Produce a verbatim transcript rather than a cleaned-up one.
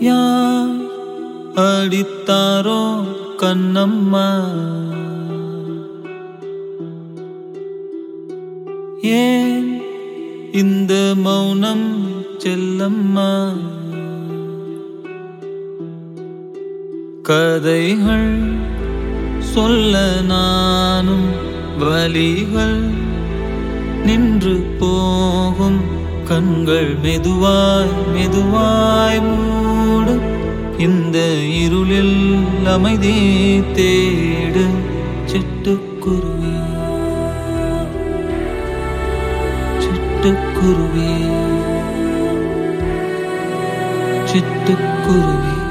யார் அடித்தாரோ கண்ணம்மா? ஏன் இந்த மௌனம் செல்லம்மா? கதைகள் சொல்ல நானும் வலிகள் நின்று போகும் கண்கள் மெதுவாய் மெதுவாய் மூடு. இந்த இருளில் அமைதி தேடு. சிட்டுக்குருவி சிட்டுக்குருவி சிட்டுக்குருவி